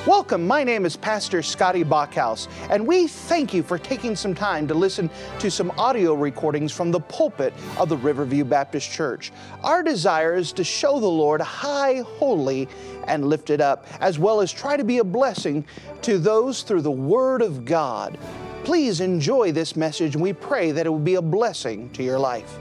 Welcome, my name is Pastor Scotty Bachhaus, and we thank you for taking some time to listen to some audio recordings from the pulpit of the Riverview Baptist Church. Our desire is to show the Lord high, holy, and lifted up, as well as try to be a blessing to those through the Word of God. Please enjoy this message, and we pray that it will be a blessing to your life.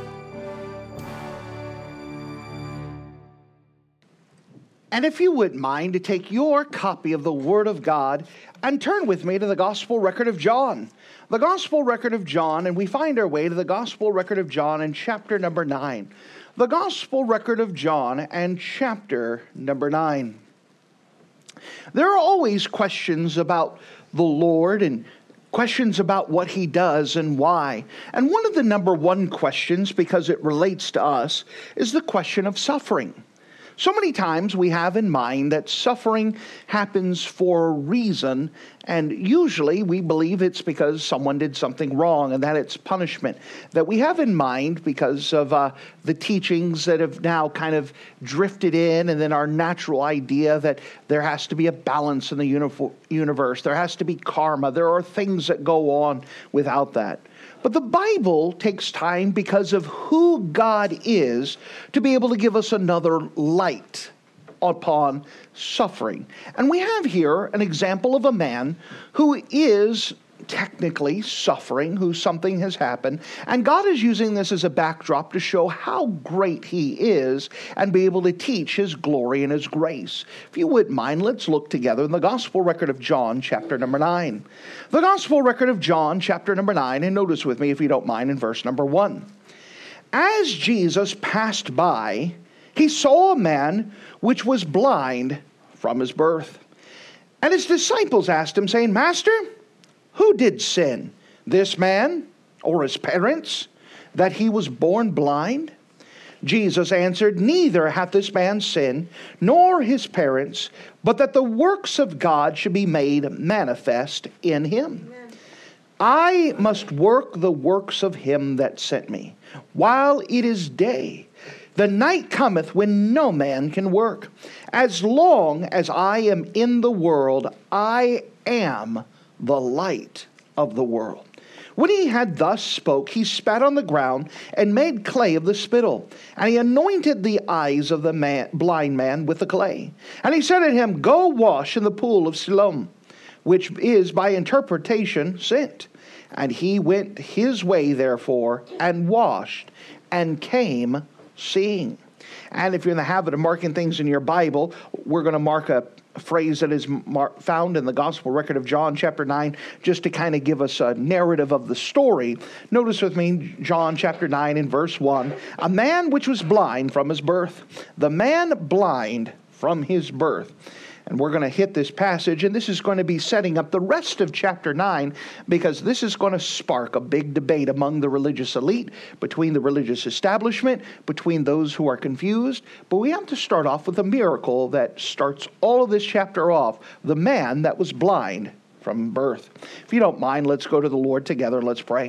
And if you wouldn't mind to take your copy of the Word of God and turn with me to the Gospel record of John. The Gospel record of John, and we find our way to the Gospel record of John in chapter number 9. The Gospel record of John and chapter number 9. There are always questions about the Lord and questions about what He does and why. And one of the number one questions, because it relates to us, is the question of suffering. So many times we have in mind that suffering happens for a reason, and usually we believe it's because someone did something wrong and that it's punishment. That we have in mind because of the teachings that have now kind of drifted in, and then our natural idea that there has to be a balance in the universe. There has to be karma. There are things that go on without that. But the Bible takes time, because of who God is, to be able to give us another light upon suffering. And we have here an example of a man who is technically suffering, who something has happened, and God is using this as a backdrop to show how great He is and be able to teach His glory and His grace. If you wouldn't mind, let's look together in the Gospel record of John, chapter number 9. The Gospel record of John, chapter number 9, and notice with me, if you don't mind, in verse number 1. As Jesus passed by, He saw a man which was blind from his birth. And His disciples asked Him, saying, Master, who did sin, this man or his parents, that he was born blind? Jesus answered, Neither hath this man sinned, nor his parents, but that the works of God should be made manifest in him. Amen. I must work the works of him that sent me, while it is day. The night cometh when no man can work. As long as I am in the world, I am the light of the world. When He had thus spoke, He spat on the ground and made clay of the spittle. And He anointed the eyes of the blind man with the clay. And He said unto him, Go wash in the pool of Siloam, which is by interpretation sent. And he went his way therefore, and washed, and came seeing. And if you're in the habit of marking things in your Bible, we're going to mark a phrase that is found in the Gospel record of John chapter 9, just to kind of give us a narrative of the story. Notice with me, John chapter 9 in verse 1, a man which was blind from his birth. The man blind from his birth. And we're going to hit this passage, and this is going to be setting up the rest of chapter 9, because this is going to spark a big debate among the religious elite, between the religious establishment, between those who are confused. But we have to start off with a miracle that starts all of this chapter off, the man that was blind from birth. If you don't mind, let's go to the Lord together and let's pray.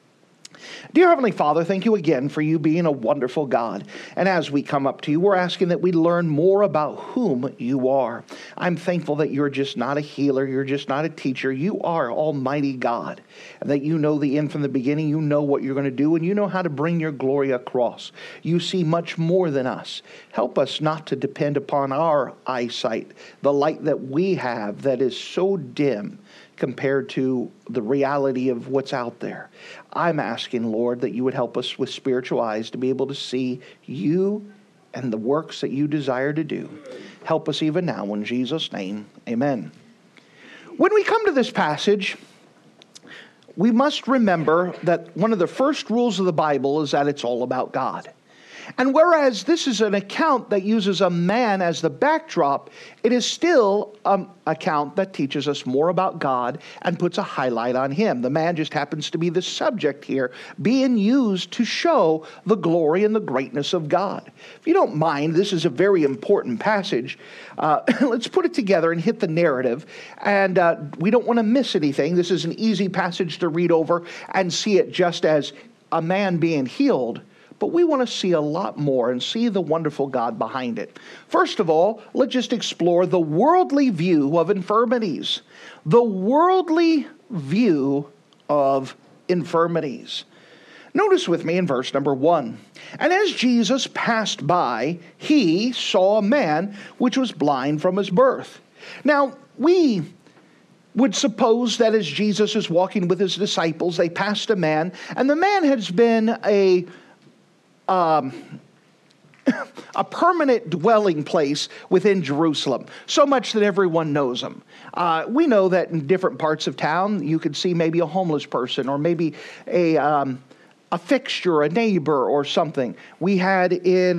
Dear Heavenly Father, thank you again for you being a wonderful God. And as we come up to you, we're asking that we learn more about whom you are. I'm thankful that you're just not a healer. You're just not a teacher. You are Almighty God. And that you know the end from the beginning. You know what you're going to do, and you know how to bring your glory across. You see much more than us. Help us not to depend upon our eyesight, the light that we have that is so dim compared to the reality of what's out there. I'm asking, Lord, that you would help us with spiritual eyes to be able to see you and the works that you desire to do. Help us even now, in Jesus' name, amen. When we come to this passage, we must remember that one of the first rules of the Bible is that it's all about God. And whereas this is an account that uses a man as the backdrop, it is still an account that teaches us more about God and puts a highlight on Him. The man just happens to be the subject here, being used to show the glory and the greatness of God. If you don't mind, this is a very important passage. Let's put it together and hit the narrative. And we don't want to miss anything. This is an easy passage to read over and see it just as a man being healed. but we want to see a lot more and see the wonderful God behind it. First of all, let's just explore the worldly view of infirmities. The worldly view of infirmities. Notice with me in verse number 1. And as Jesus passed by, he saw a man which was blind from his birth. Now, we would suppose that as Jesus is walking with his disciples, they passed a man, and the man has been a permanent dwelling place within Jerusalem, so much that everyone knows him. We know that in different parts of town, you could see maybe a homeless person or maybe a fixture, a neighbor or something. We had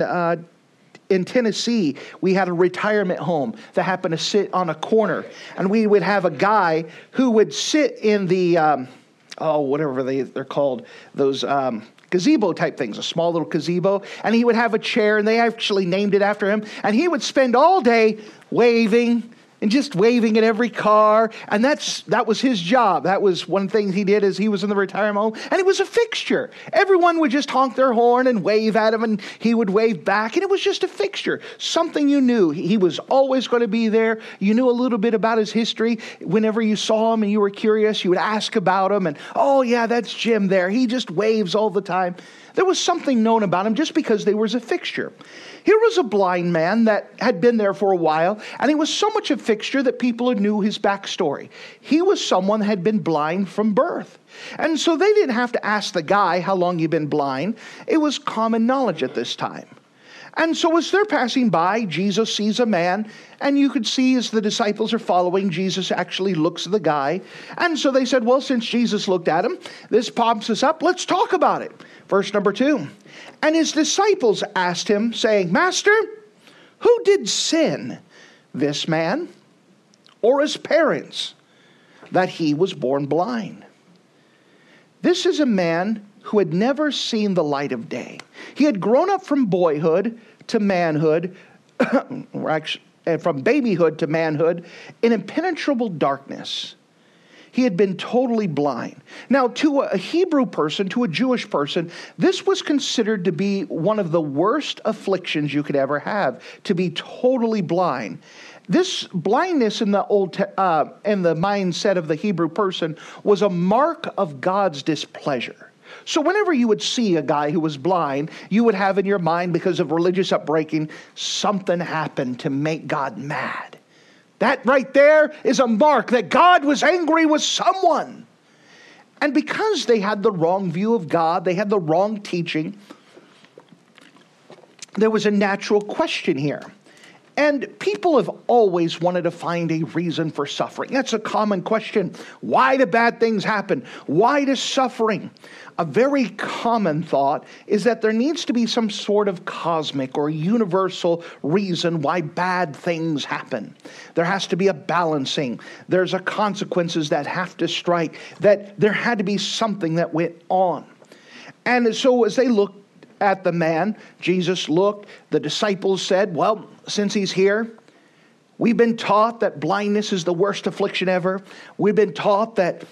in Tennessee, we had a retirement home that happened to sit on a corner, and we would have a guy who would sit in the, whatever they're called, those gazebo type things, a small little gazebo, and he would have a chair, and they actually named it after him, and he would spend all day waving and just waving at every car, and that was his job. That was one thing he did as he was in the retirement home, and it was a fixture. Everyone would just honk their horn and wave at him, and he would wave back, and it was just a fixture, something you knew. He was always going to be there. You knew a little bit about his history. Whenever you saw him and you were curious, you would ask about him, and, oh yeah, that's Jim there. He just waves all the time. There was something known about him just because they was a fixture. Here was a blind man that had been there for a while, and he was so much a fixture that people knew his backstory. He was someone that had been blind from birth. And so they didn't have to ask the guy how long you've been blind. It was common knowledge at this time. And so as they're passing by, Jesus sees a man, and you could see as the disciples are following, Jesus actually looks at the guy. And so they said, well, since Jesus looked at him, this pops us up. Let's talk about it. Verse number 2. And his disciples asked him, saying, Master, who did sin, this man or his parents, that he was born blind? This is a man who had never seen the light of day. He had grown up from boyhood to manhood, or actually from babyhood to manhood, in impenetrable darkness. He had been totally blind. Now, to a Hebrew person, to a Jewish person, this was considered to be one of the worst afflictions you could ever have, to be totally blind. This blindness in the in the mindset of the Hebrew person was a mark of God's displeasure. So whenever you would see a guy who was blind, you would have in your mind, because of religious upbreaking, something happened to make God mad. That right there is a mark that God was angry with someone. And because they had the wrong view of God, they had the wrong teaching, there was a natural question here. And people have always wanted to find a reason for suffering. That's a common question. Why do bad things happen? Why does suffering? A very common thought is that there needs to be some sort of cosmic or universal reason why bad things happen. There has to be a balancing. There's a consequences that have to strike. That there had to be something that went on. And so as they looked at the man, Jesus looked, the disciples said, well, since he's here, we've been taught that blindness is the worst affliction ever. We've been taught that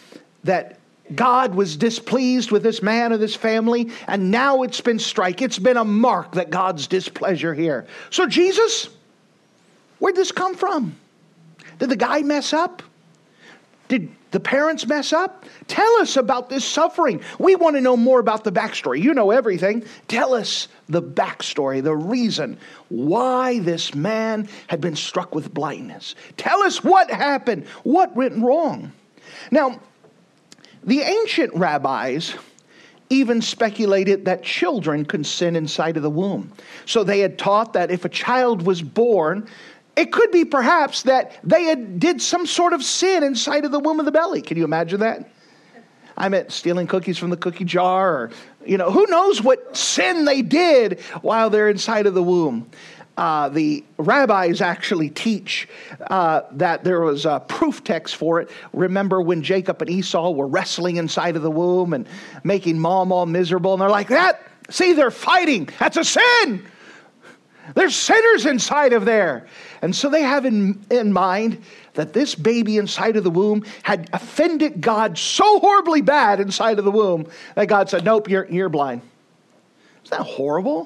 God was displeased with this man or this family, and now it's been struck. It's been a mark that God's displeasure here. So Jesus, where'd this come from? Did the guy mess up? Did the parents mess up? Tell us about this suffering. We want to know more about the backstory. You know everything. Tell us the backstory, the reason why this man had been struck with blindness. Tell us what happened, what went wrong. Now, the ancient rabbis even speculated that children could sin inside of the womb. So they had taught that if a child was born, it could be perhaps that they did some sort of sin inside of the womb of the belly. Can you imagine that? I meant stealing cookies from the cookie jar, or, who knows what sin they did while they're inside of the womb. The rabbis actually teach that there was a proof text for it. Remember when Jacob and Esau were wrestling inside of the womb and making mom all miserable, and they're like, they're fighting. That's a sin. There's sinners inside of there. And so they have in mind that this baby inside of the womb had offended God so horribly bad inside of the womb that God said, nope, you're blind. Isn't that horrible?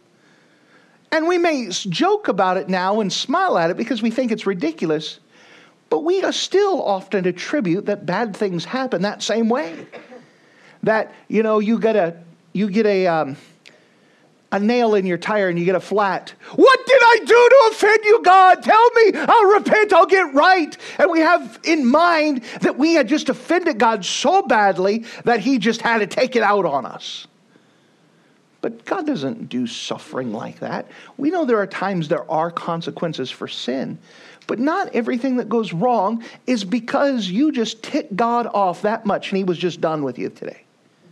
And we may joke about it now and smile at it because we think it's ridiculous, but we still often attribute that bad things happen that same way. That, you get a nail in your tire and you get a flat. What did I do to offend you, God? Tell me. I'll repent. I'll get right. And we have in mind that we had just offended God so badly that he just had to take it out on us. But God doesn't do suffering like that. We know there are times there are consequences for sin. But not everything that goes wrong is because you just ticked God off that much and he was just done with you today.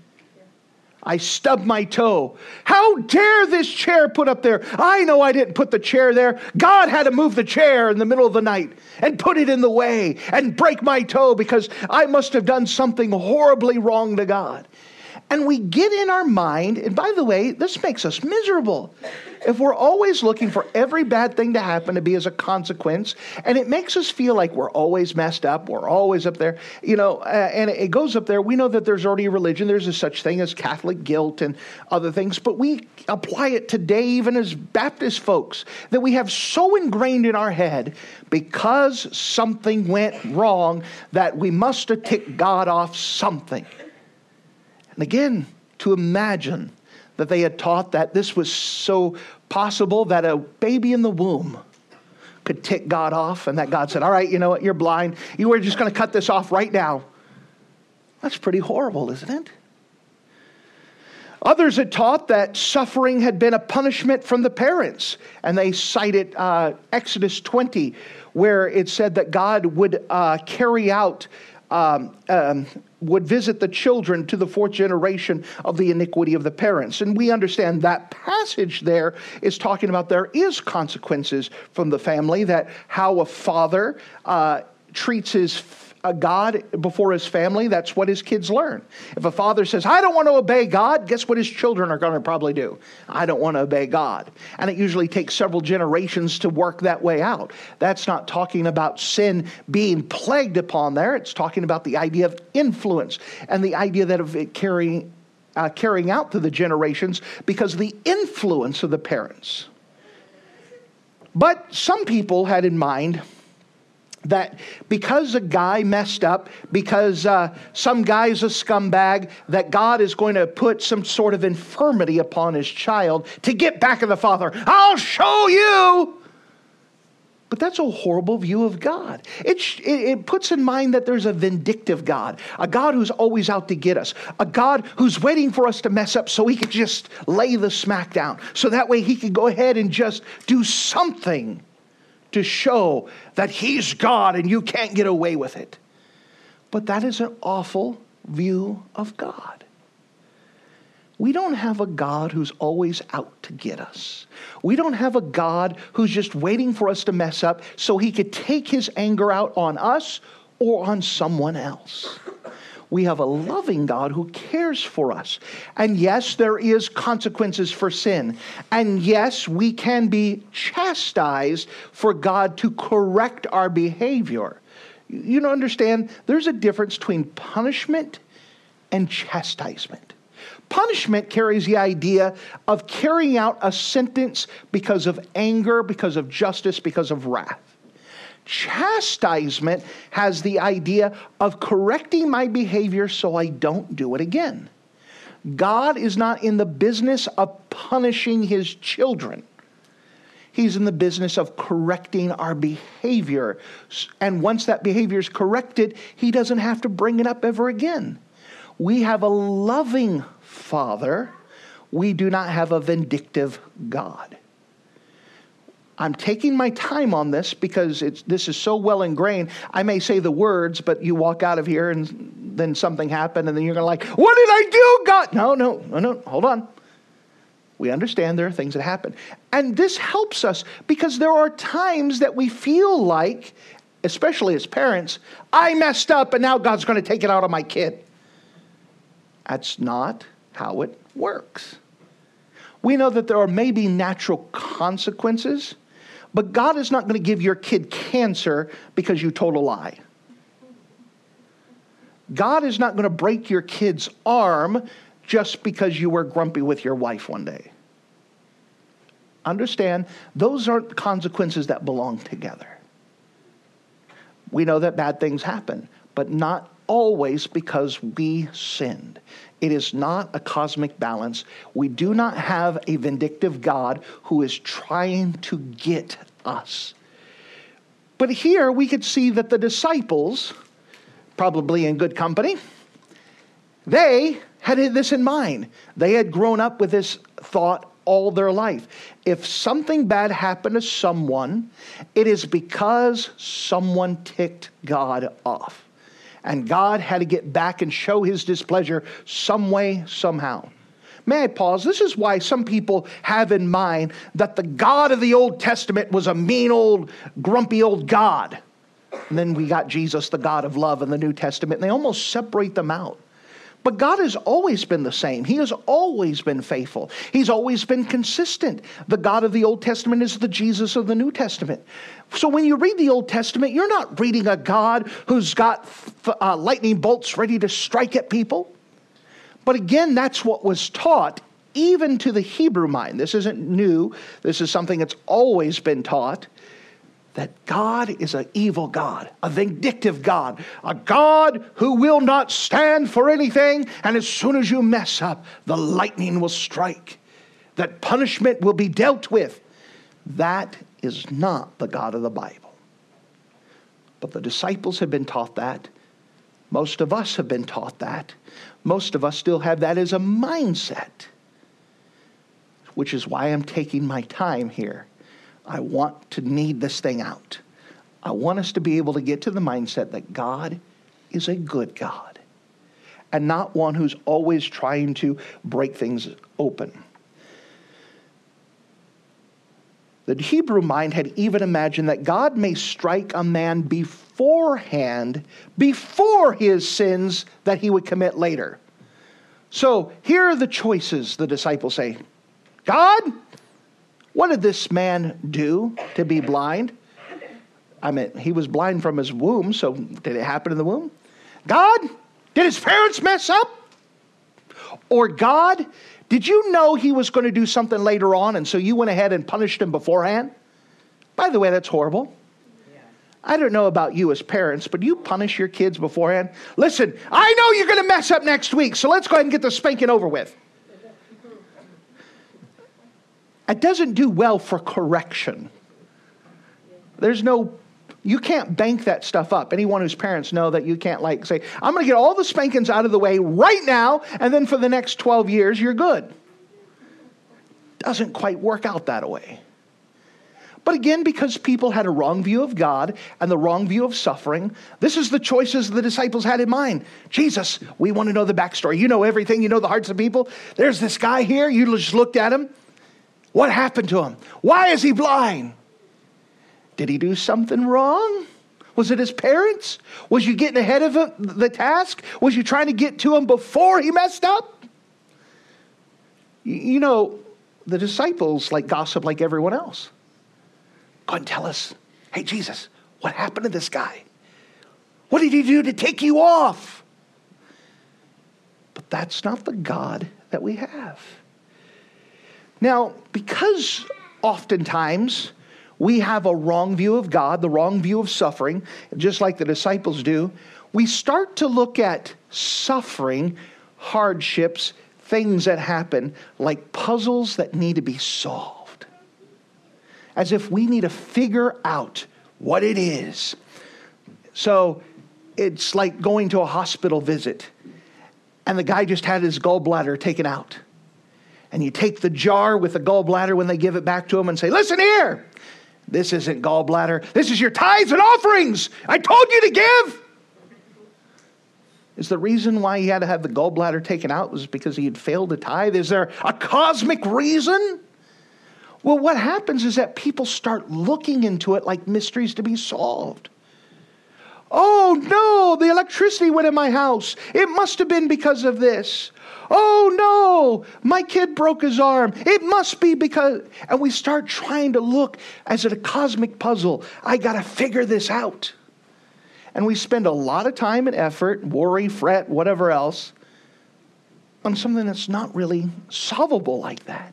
I stubbed my toe. How dare this chair put up there? I know I didn't put the chair there. God had to move the chair in the middle of the night and put it in the way and break my toe because I must have done something horribly wrong to God. And we get in our mind, and by the way, this makes us miserable. If we're always looking for every bad thing to happen to be as a consequence, and it makes us feel like we're always messed up, we're always up there, and it goes up there. We know that there's already a religion. There's a such thing as Catholic guilt and other things, but we apply it today even as Baptist folks, that we have so ingrained in our head because something went wrong that we must have ticked God off something. And again, to imagine that they had taught that this was so possible that a baby in the womb could tick God off and that God said, all right, you know what, you're blind. You are just going to cut this off right now. That's pretty horrible, isn't it? Others had taught that suffering had been a punishment from the parents. And they cited Exodus 20, where it said that God would carry out would visit the children to the fourth generation of the iniquity of the parents. And we understand that passage there is talking about there is consequences from the family, that how a father treats his God before his family, that's what his kids learn. If a father says, I don't want to obey God, guess what his children are going to probably do? I don't want to obey God. And it usually takes several generations to work that way out. That's not talking about sin being plagued upon there. It's talking about the idea of influence and the idea that of it carrying out to the generations because of the influence of the parents. But some people had in mind that because a guy messed up, because some guy's a scumbag, that God is going to put some sort of infirmity upon his child to get back at the father. I'll show you. But that's a horrible view of God. It puts in mind that there's a vindictive God, a God who's always out to get us, a God who's waiting for us to mess up so he could just lay the smack down. So that way he could go ahead and just do something to show that he's God and you can't get away with it. But that is an awful view of God. We don't have a God who's always out to get us. We don't have a God who's just waiting for us to mess up so he could take his anger out on us or on someone else. We have a loving God who cares for us. And yes, there is consequences for sin. And yes, we can be chastised for God to correct our behavior. You don't understand? There's a difference between punishment and chastisement. Punishment carries the idea of carrying out a sentence because of anger, because of justice, because of wrath. Chastisement has the idea of correcting my behavior so I don't do it again. God is not in the business of punishing his children. He's in the business of correcting our behavior. And once that behavior is corrected, he doesn't have to bring it up ever again. We have a loving Father. We do not have a vindictive God. I'm taking my time on this because this is so well ingrained. I may say the words, but you walk out of here and then something happened and then you're going to what did I do, God? No, hold on. We understand there are things that happen. And this helps us because there are times that we feel like, especially as parents, I messed up and now God's going to take it out on my kid. That's not how it works. We know that there are maybe natural consequences, but God is not going to give your kid cancer because you told a lie. God is not going to break your kid's arm just because you were grumpy with your wife one day. Understand, those aren't consequences that belong together. We know that bad things happen, but not always because we sinned. It is not a cosmic balance. We do not have a vindictive God who is trying to get us. But here we could see that the disciples, probably in good company, they had this in mind. They had grown up with this thought all their life. If something bad happened to someone, it is because someone ticked God off. And God had to get back and show his displeasure some way, somehow. May I pause? This is why some people have in mind that the God of the Old Testament was a mean old, grumpy old God. And then we got Jesus, the God of love, in the New Testament, and they almost separate them out. But God has always been the same. He has always been faithful. He's always been consistent. The God of the Old Testament is the Jesus of the New Testament. So when you read the Old Testament, you're not reading a God who's got lightning bolts ready to strike at people. But again, that's what was taught even to the Hebrew mind. This isn't new. This is something that's always been taught. That God is an evil God, a vindictive God, a God who will not stand for anything, and as soon as you mess up, the lightning will strike, that punishment will be dealt with. That is not the God of the Bible. But the disciples have been taught that. Most of us have been taught that. Most of us still have that as a mindset, which is why I'm taking my time here. I want to knead this thing out. I want us to be able to get to the mindset that God is a good God and not one who's always trying to break things open. The Hebrew mind had even imagined that God may strike a man beforehand, before his sins that he would commit later. So here are the choices, the disciples say. God, what did this man do to be blind? I mean, he was blind from his womb, so did it happen in the womb? God, did his parents mess up? Or God, did you know he was going to do something later on, and so you went ahead and punished him beforehand? By the way, that's horrible. I don't know about you as parents, but you punish your kids beforehand. Listen, I know you're going to mess up next week, so let's go ahead and get the spanking over with. It doesn't do well for correction. You can't bank that stuff up. Anyone whose parents know that you can't say, I'm going to get all the spankings out of the way right now, and then for the next 12 years, you're good. Doesn't quite work out that way. But again, because people had a wrong view of God and the wrong view of suffering, this is the choices the disciples had in mind. Jesus, we want to know the backstory. You know everything. You know the hearts of people. There's this guy here. You just looked at him. What happened to him? Why is he blind? Did he do something wrong? Was it his parents? Was you getting ahead of the task? Was you trying to get to him before he messed up? You know, the disciples gossip like everyone else. Go and tell us, hey, Jesus, what happened to this guy? What did he do to take you off? But that's not the God that we have. Now, because oftentimes we have a wrong view of God, the wrong view of suffering, just like the disciples do, we start to look at suffering, hardships, things that happen like puzzles that need to be solved. As if we need to figure out what it is. So it's like going to a hospital visit and the guy just had his gallbladder taken out. And you take the jar with the gallbladder when they give it back to him and say, listen here, this isn't gallbladder. This is your tithes and offerings. I told you to give. Is the reason why he had to have the gallbladder taken out was because he had failed to tithe? Is there a cosmic reason? Well, what happens is that people start looking into it like mysteries to be solved. Oh no, the electricity went in my house. It must have been because of this. Oh no, my kid broke his arm. It must be because, and we start trying to look as at a cosmic puzzle. I got to figure this out. And we spend a lot of time and effort, worry, fret, whatever else. on something that's not really solvable like that.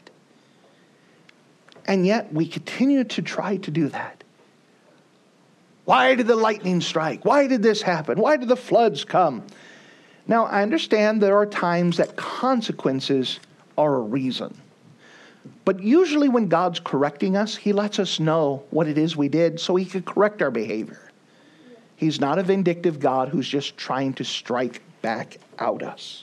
And yet we continue to try to do that. Why did the lightning strike? Why did this happen? Why did the floods come? Now, I understand there are times that consequences are a reason. But usually when God's correcting us, He lets us know what it is we did so He could correct our behavior. He's not a vindictive God who's just trying to strike back out us.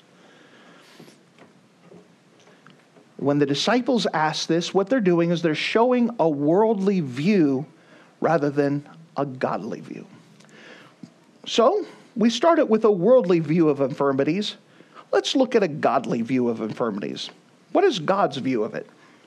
When the disciples ask this, what they're doing is they're showing a worldly view rather than a godly view. So, we started with a worldly view of infirmities. Let's look at a godly view of infirmities. What is God's view of it?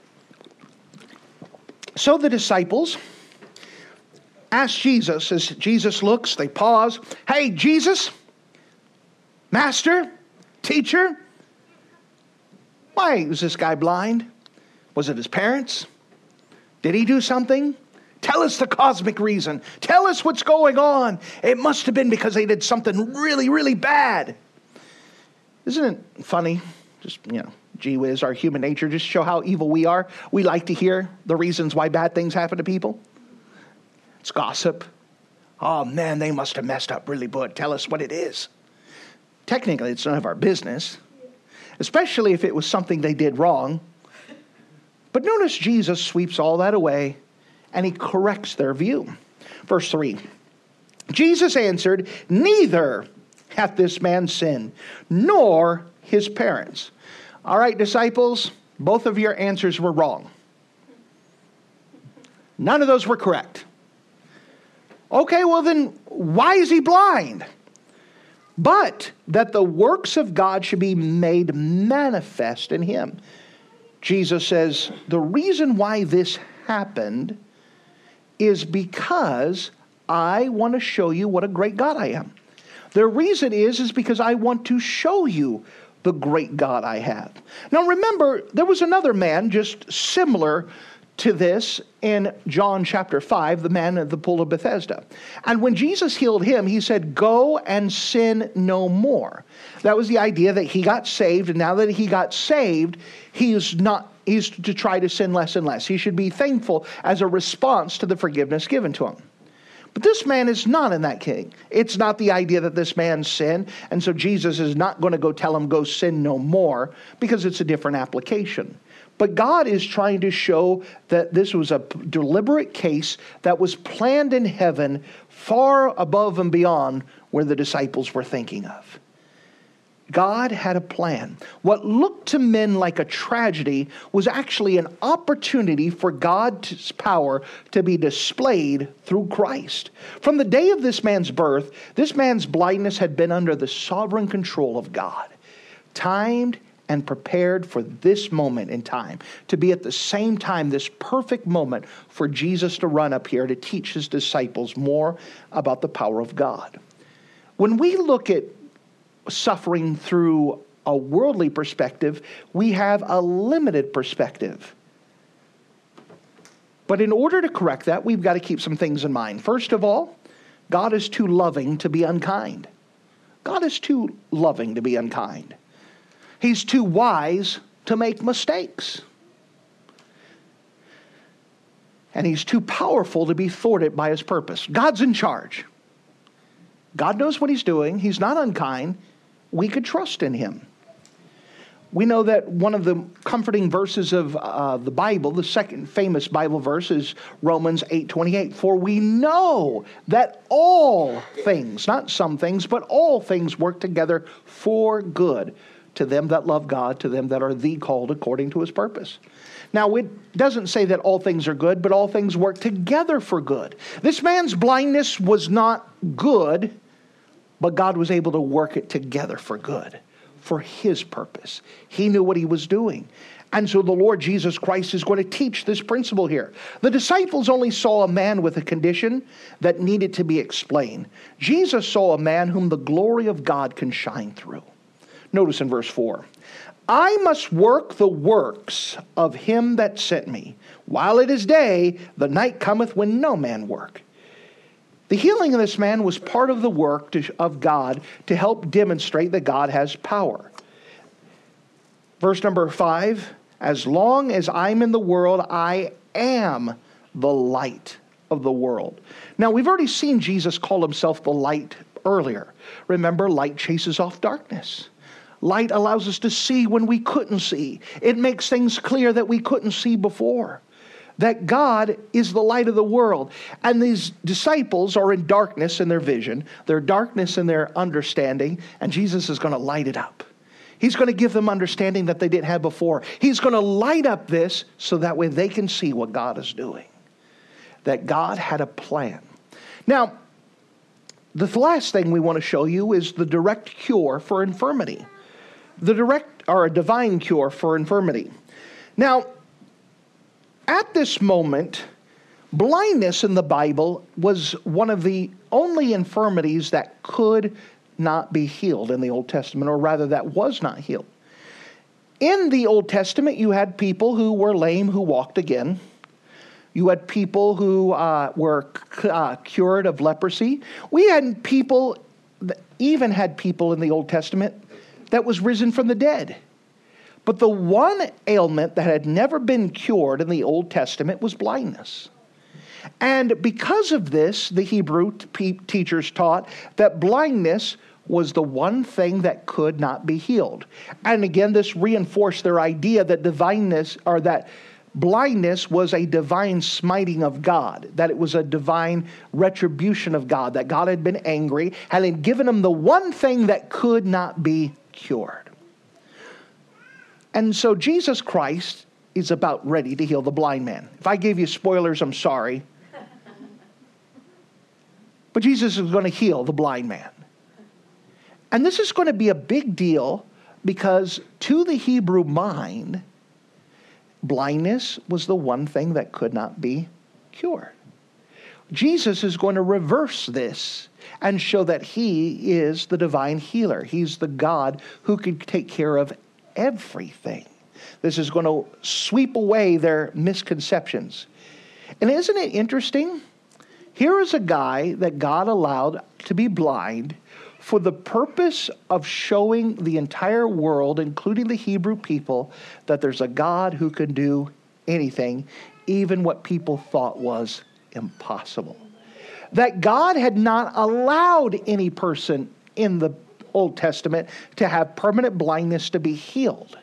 So the disciples ask Jesus, as Jesus looks, they pause. Hey, Jesus, Master, Teacher, why is this guy blind? Was it his parents? Did he do something? Tell us the cosmic reason. Tell us what's going on. It must have been because they did something really, really bad. Isn't it funny? Just, gee whiz, our human nature, just show how evil we are. We like to hear the reasons why bad things happen to people. It's gossip. Oh man, they must have messed up really bad. Tell us what it is. Technically, it's none of our business, especially if it was something they did wrong. But notice Jesus sweeps all that away and He corrects their view. Verse 3, Jesus answered, neither hath this man sinned, nor his parents. All right, disciples, both of your answers were wrong. None of those were correct. Okay, well then, why is he blind? But that the works of God should be made manifest in him. Jesus says, the reason why this happened is because I want to show you what a great God I am. The reason is because I want to show you the great God I have. Now remember, there was another man just similar to this in John chapter 5, the man at the pool of Bethesda. And when Jesus healed him, He said, go and sin no more. That was the idea that he got saved, and now that he got saved, he's to try to sin less and less. He should be thankful as a response to the forgiveness given to him. But this man is not in that king. It's not the idea that this man sinned, and so Jesus is not going to go tell him, go sin no more, because it's a different application. But God is trying to show that this was a deliberate case that was planned in heaven far above and beyond where the disciples were thinking of. God had a plan. What looked to men like a tragedy was actually an opportunity for God's power to be displayed through Christ. From the day of this man's birth, this man's blindness had been under the sovereign control of God, timed and prepared for this moment in time, to be at the same time this perfect moment for Jesus to run up here to teach His disciples more about the power of God. When we look at suffering through a worldly perspective, we have a limited perspective. But in order to correct that, we've got to keep some things in mind. First of all, God is too loving to be unkind. God is too loving to be unkind. He's too wise to make mistakes. And He's too powerful to be thwarted by His purpose. God's in charge. God knows what He's doing. He's not unkind. We could trust in Him. We know that one of the comforting verses of the Bible, the second famous Bible verse, is Romans 8:28. For we know that all things, not some things, but all things work together for good to them that love God, to them that are the called according to His purpose. Now, it doesn't say that all things are good, but all things work together for good. This man's blindness was not good, but God was able to work it together for good, for His purpose. He knew what He was doing. And so the Lord Jesus Christ is going to teach this principle here. The disciples only saw a man with a condition that needed to be explained. Jesus saw a man whom the glory of God can shine through. Notice in verse 4, I must work the works of Him that sent me. While it is day, the night cometh when no man work. The healing of this man was part of the work of God to help demonstrate that God has power. Verse number 5, as long as I'm in the world, I am the light of the world. Now, we've already seen Jesus call himself the light earlier. Remember, light chases off darkness. Light allows us to see when we couldn't see. It makes things clear that we couldn't see before. That God is the light of the world. And these disciples are in darkness in their vision. They're darkness in their understanding. And Jesus is going to light it up. He's going to give them understanding that they didn't have before. He's going to light up this so that way they can see what God is doing. That God had a plan. Now, the last thing we want to show you is the direct cure for infirmity. A divine cure for infirmity. Now, at this moment, blindness in the Bible was one of the only infirmities that could not be healed in the Old Testament, or rather that was not healed. In the Old Testament, you had people who were lame who walked again. You had people who were cured of leprosy. We had people, even had people in the Old Testament that was risen from the dead. But the one ailment that had never been cured in the Old Testament was blindness. And because of this, the Hebrew teachers taught that blindness was the one thing that could not be healed. And again, this reinforced their idea that that blindness was a divine smiting of God, that it was a divine retribution of God, that God had been angry and had given them the one thing that could not be cured. And so Jesus Christ is about ready to heal the blind man. If I gave you spoilers, I'm sorry. But Jesus is going to heal the blind man. And this is going to be a big deal because to the Hebrew mind, blindness was the one thing that could not be cured. Jesus is going to reverse this and show that he is the divine healer. He's the God who can take care of everything. This is going to sweep away their misconceptions. And isn't it interesting? Here is a guy that God allowed to be blind for the purpose of showing the entire world, including the Hebrew people, that there's a God who can do anything, even what people thought was impossible. That God had not allowed any person in the Old Testament to have permanent blindness to be healed.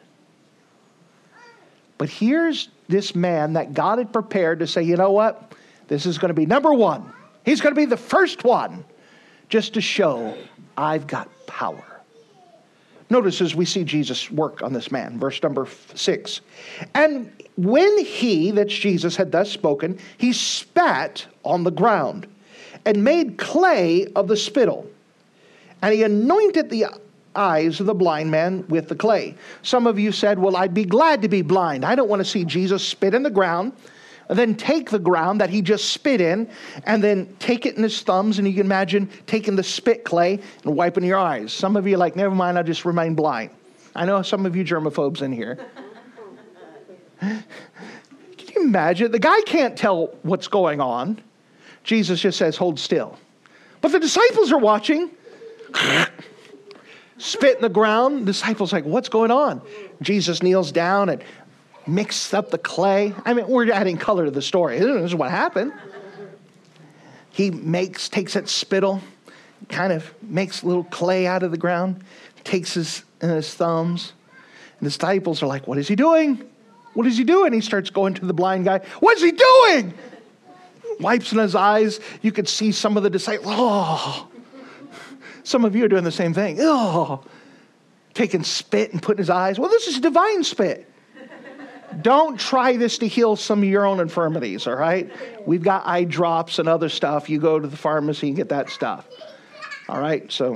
But here's this man that God had prepared to say, you know what? This is going to be number one. He's going to be the first one, just to show I've got power. Notice as we see Jesus work on this man, verse number 6. And when he, that's Jesus, had thus spoken, he spat on the ground and made clay of the spittle. And he anointed the eyes of the blind man with the clay. Some of you said, well, I'd be glad to be blind. I don't want to see Jesus spit in the ground, and then take the ground that he just spit in, and then take it in his thumbs, and you can imagine taking the spit clay and wiping your eyes. Some of you are like, never mind, I'll just remain blind. I know some of you germaphobes in here. Can you imagine? The guy can't tell what's going on. Jesus just says, hold still. But the disciples are watching. Spit in the ground. The disciples are like, what's going on? Jesus kneels down and mixes up the clay. I mean, we're adding color to the story. This is what happened. He takes that spittle, kind of makes a little clay out of the ground, takes his thumbs. And the disciples are like, what is he doing? What is he doing? He starts going to the blind guy. What's he doing? Wipes in his eyes. You could see some of the disciples. Oh. Some of you are doing the same thing. Oh. Taking spit and putting his eyes. Well, this is divine spit. Don't try this to heal some of your own infirmities, all right? We've got eye drops and other stuff. You go to the pharmacy and get that stuff. All right, so.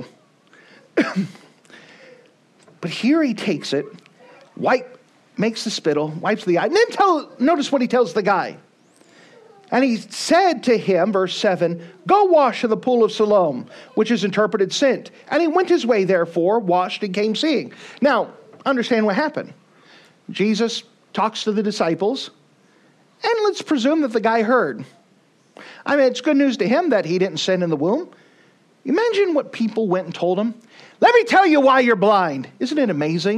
But here he takes it, makes the spittle, wipes the eye. And then notice what he tells the guy. And he said to him, verse 7, go wash in the pool of Siloam, which is interpreted sent. And he went his way, therefore, washed and came seeing. Now, understand what happened. Jesus talks to the disciples, and let's presume that the guy heard. I mean, it's good news to him that he didn't sin in the womb. Imagine what people went and told him. Let me tell you why you're blind. Isn't it amazing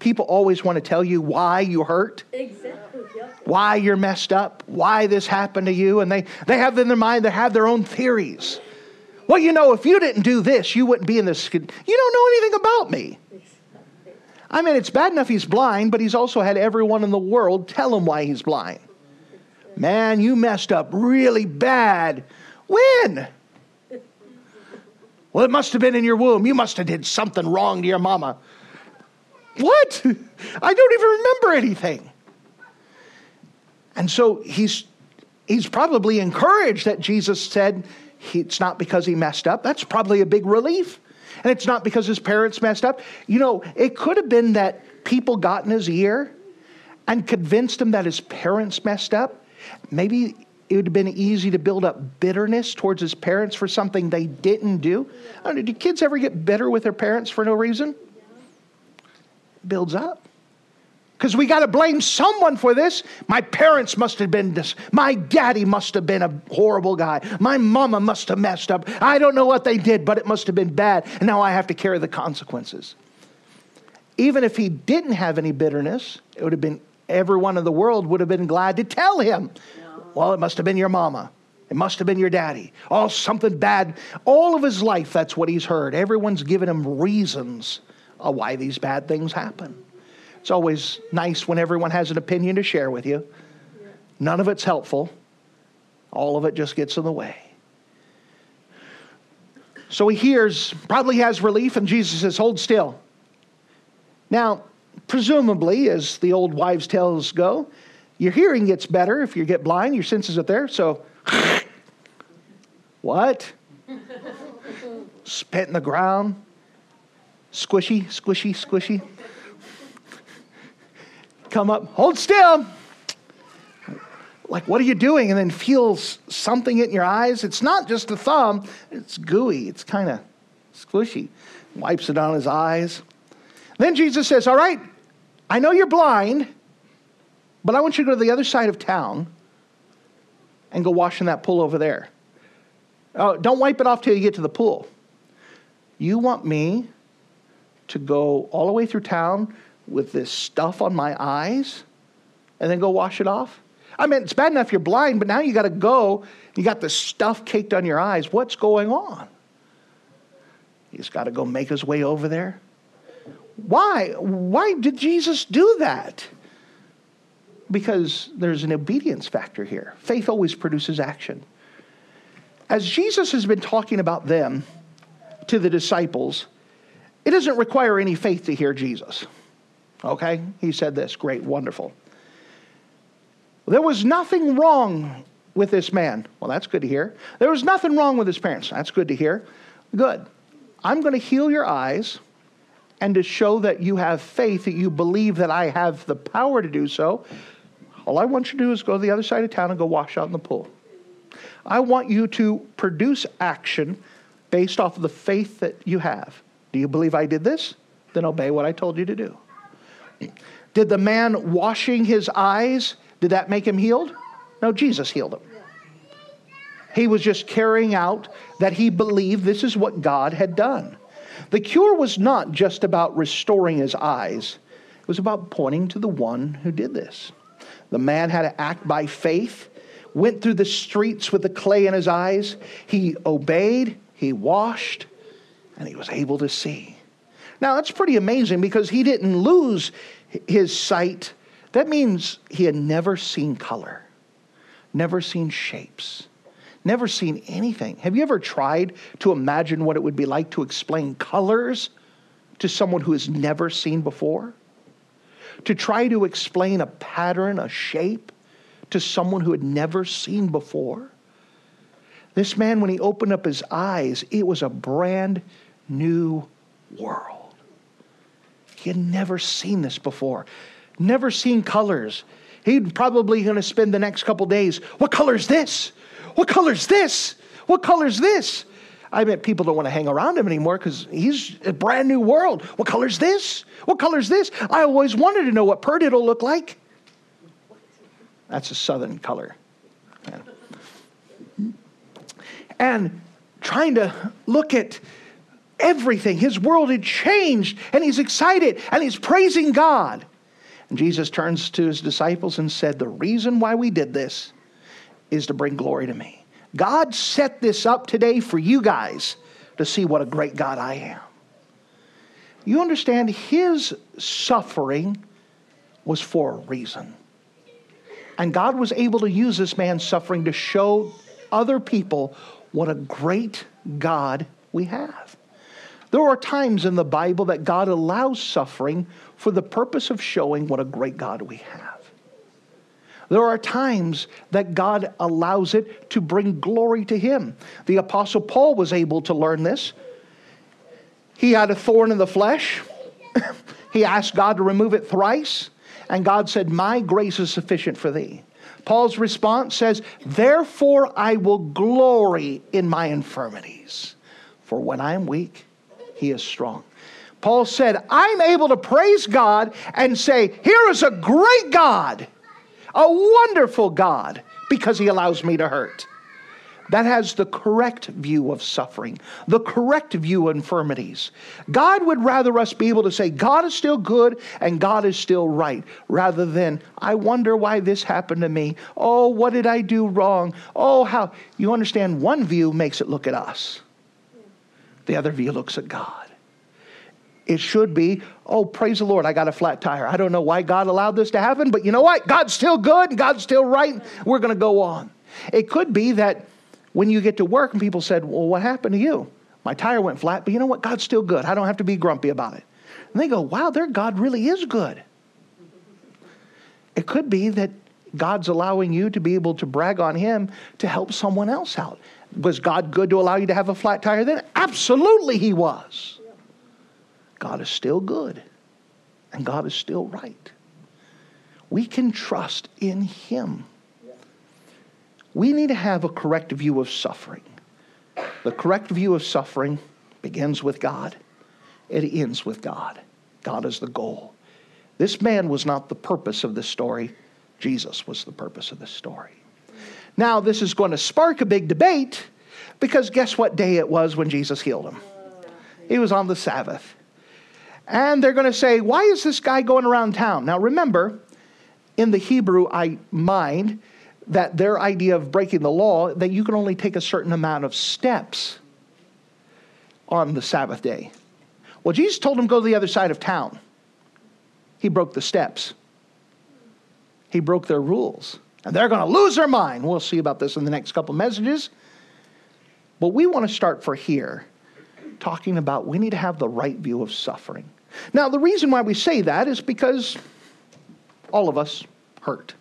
people always want to tell you why you hurt. Exactly. Yep. Why you're messed up. Why this happened to you. And they have in their mind, they have their own theories. Well, if you didn't do this, you wouldn't be in this. You don't know anything about me. I mean, it's bad enough he's blind, but he's also had everyone in the world tell him why he's blind. Man, you messed up really bad. When? Well, it must have been in your womb. You must have did something wrong to your mama. What? I don't even remember anything. And so he's probably encouraged that Jesus said it's not because he messed up. That's probably a big relief. And it's not because his parents messed up. It could have been that people got in his ear and convinced him that his parents messed up. Maybe it would have been easy to build up bitterness towards his parents for something they didn't do. I don't know, do kids ever get bitter with their parents for no reason? It builds up. Because we got to blame someone for this. My parents must have been this. My daddy must have been a horrible guy. My mama must have messed up. I don't know what they did, but it must have been bad. And now I have to carry the consequences. Even if he didn't have any bitterness, it would have been, everyone in the world would have been glad to tell him. Well, it must have been your mama. It must have been your daddy. Oh, something bad. All of his life, that's what he's heard. Everyone's given him reasons of why these bad things happen. It's always nice when everyone has an opinion to share with you. None of it's helpful. All of it just gets in the way. So he hears, probably has relief, and Jesus says, hold still. Now, presumably, as the old wives' tales go, your hearing gets better if you get blind. Your senses are there. So, what? Spit in the ground. Squishy, squishy, squishy. Come up, hold still. Like, what are you doing? And then feels something in your eyes. It's not just a thumb. It's gooey. It's kind of squishy. Wipes it on his eyes. Then Jesus says, all right, I know you're blind, but I want you to go to the other side of town and go wash in that pool over there. Don't wipe it off till you get to the pool. You want me to go all the way through town with this stuff on my eyes and then go wash it off? I mean, it's bad enough you're blind, but now you got to go. You got the stuff caked on your eyes. What's going on? He's got to go make his way over there. Why? Why did Jesus do that? Because there's an obedience factor here. Faith always produces action. As Jesus has been talking about them to the disciples, it doesn't require any faith to hear Jesus. Okay? He said this. Great, wonderful. There was nothing wrong with this man. Well, that's good to hear. There was nothing wrong with his parents. That's good to hear. Good. I'm going to heal your eyes, and to show that you have faith, that you believe that I have the power to do so, all I want you to do is go to the other side of town and go wash out in the pool. I want you to produce action based off of the faith that you have. Do you believe I did this? Then obey what I told you to do. Did the man washing his eyes, did that make him healed? No, Jesus healed him. He was just carrying out that he believed this is what God had done. The cure was not just about restoring his eyes. It was about pointing to the one who did this. The man had to act by faith, went through the streets with the clay in his eyes. He obeyed, he washed, and he was able to see. Now, that's pretty amazing because he didn't lose his sight. That means he had never seen color, never seen shapes, never seen anything. Have you ever tried to imagine what it would be like to explain colors to someone who has never seen before? To try to explain a pattern, a shape, to someone who had never seen before? This man, when he opened up his eyes, it was a brand new world. He had never seen this before. Never seen colors. He'd probably going to spend the next couple days, what color is this? What color is this? What color is this? I bet people don't want to hang around him anymore because he's a brand new world. What color is this? What color is this? I always wanted to know what perdiddle looked like. That's a southern color. And trying to look at everything. His world had changed, and he's excited, and he's praising God. And Jesus turns to his disciples and said, the reason why we did this is to bring glory to me. God set this up today for you guys to see what a great God I am. You understand, his suffering was for a reason. And God was able to use this man's suffering to show other people what a great God we have. There are times in the Bible that God allows suffering for the purpose of showing what a great God we have. There are times that God allows it to bring glory to him. The Apostle Paul was able to learn this. He had a thorn in the flesh. He asked God to remove it thrice. And God said, my grace is sufficient for thee. Paul's response says, therefore I will glory in my infirmities. For when I am weak, he is strong. Paul said, I'm able to praise God and say, here is a great God, a wonderful God, because he allows me to hurt. That has the correct view of suffering, the correct view of infirmities. God would rather us be able to say, God is still good and God is still right, rather than, I wonder why this happened to me. Oh, what did I do wrong? Oh, how? You understand, one view makes it look at us. The other view looks at God. It should be, oh, praise the Lord, I got a flat tire. I don't know why God allowed this to happen, but you know what? God's still good and God's still right. We're going to go on. It could be that when you get to work and people said, well, what happened to you? My tire went flat, but you know what? God's still good. I don't have to be grumpy about it. And they go, wow, their God really is good. It could be that God's allowing you to be able to brag on him to help someone else out. Was God good to allow you to have a flat tire then? Absolutely he was. God is still good, and God is still right. We can trust in him. We need to have a correct view of suffering. The correct view of suffering begins with God. It ends with God. God is the goal. This man was not the purpose of this story. Jesus was the purpose of this story. Now, this is going to spark a big debate, because guess what day it was when Jesus healed him? It was on the Sabbath. And they're going to say, why is this guy going around town? Now remember, in the Hebrew mind, that their idea of breaking the law, that you can only take a certain amount of steps on the Sabbath day. Well, Jesus told him go to the other side of town. He broke the steps. He broke their rules. And they're going to lose their mind. We'll see about this in the next couple messages. But we want to start for here, talking about we need to have the right view of suffering. Now, the reason why we say that is because all of us hurt.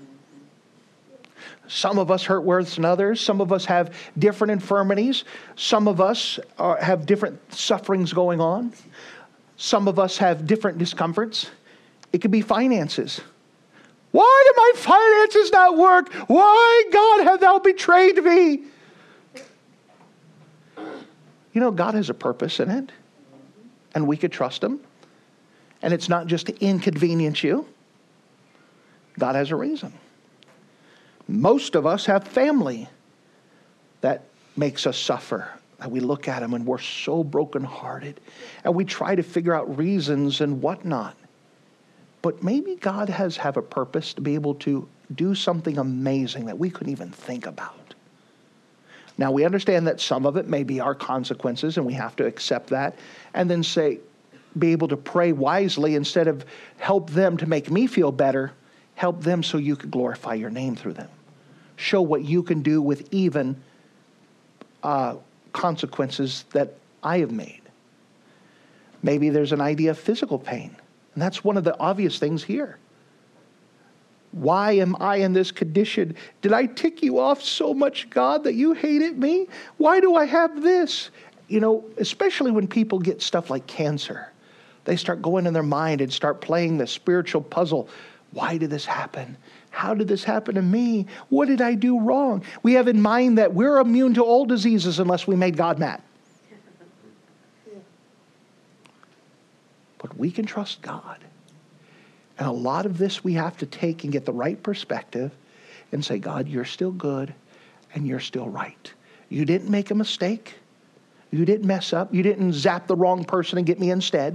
Some of us hurt worse than others. Some of us have different infirmities. Some of us have different sufferings going on. Some of us have different discomforts. It could be finances. Why do my finances not work? Why, God, have thou betrayed me? You know, God has a purpose in it. And we could trust him. And it's not just to inconvenience you. God has a reason. Most of us have family that makes us suffer. And we look at them and we're so brokenhearted. And we try to figure out reasons and whatnot. But maybe God has a purpose to be able to do something amazing that we couldn't even think about. Now, we understand that some of it may be our consequences, and we have to accept that, and then be able to pray wisely instead of help them to make me feel better, help them so you could glorify your name through them. Show what you can do with even consequences that I have made. Maybe there's an idea of physical pain, and that's one of the obvious things here. Why am I in this condition? Did I tick you off so much, God, that you hated me? Why do I have this? You know, especially when people get stuff like cancer, they start going in their mind and start playing the spiritual puzzle. Why did this happen? How did this happen to me? What did I do wrong? We have in mind that we're immune to all diseases unless we made God mad. But we can trust God. And a lot of this we have to take and get the right perspective and say, God, you're still good and you're still right. You didn't make a mistake. You didn't mess up. You didn't zap the wrong person and get me instead.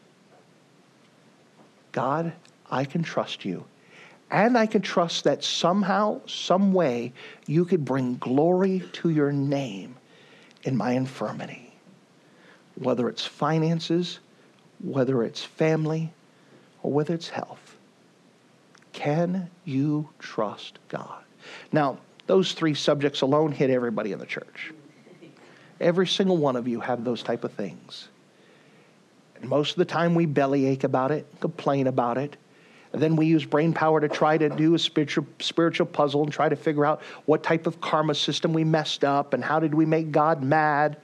God, I can trust you. And I can trust that somehow, some way, you could bring glory to your name in my infirmity. Whether it's finances, whether it's family, or whether it's health. Can you trust God? Now, those three subjects alone hit everybody in the church. Every single one of you have those type of things. And most of the time we bellyache about it, complain about it. And then we use brain power to try to do a spiritual puzzle and try to figure out what type of karma system we messed up and how did we make God mad.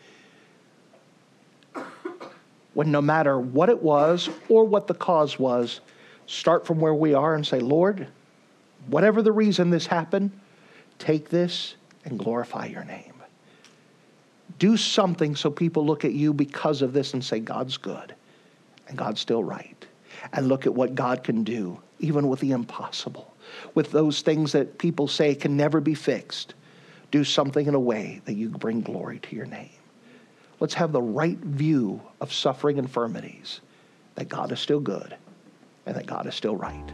When no matter what it was or what the cause was, start from where we are and say, Lord, whatever the reason this happened, take this and glorify your name. Do something so people look at you because of this and say, God's good and God's still right. And look at what God can do, even with the impossible. With those things that people say can never be fixed. Do something in a way that you bring glory to your name. Let's have the right view of suffering infirmities. That God is still good and that God is still right.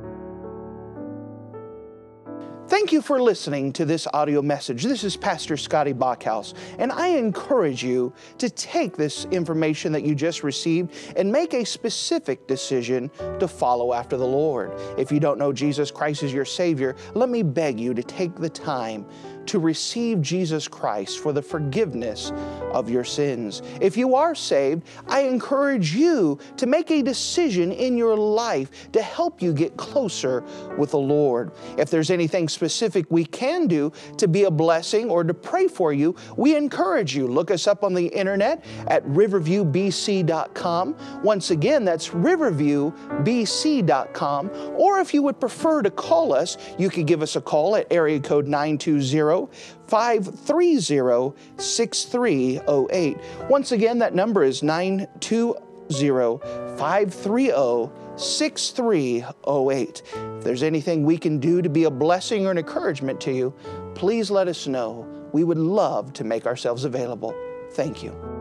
Thank you for listening to this audio message. This is Pastor Scotty Bachhaus, and I encourage you to take this information that you just received and make a specific decision to follow after the Lord. If you don't know Jesus Christ as your Savior, let me beg you to take the time to receive Jesus Christ for the forgiveness of your sins. If you are saved, I encourage you to make a decision in your life to help you get closer with the Lord. If there's anything specific we can do to be a blessing or to pray for you, we encourage you. Look us up on the internet at riverviewbc.com. Once again, that's riverviewbc.com. Or if you would prefer to call us, you could give us a call at area code 920-530-6308. Once again, that number is 920-530-6308. If there's anything we can do to be a blessing or an encouragement to you, please let us know. We would love to make ourselves available. Thank you.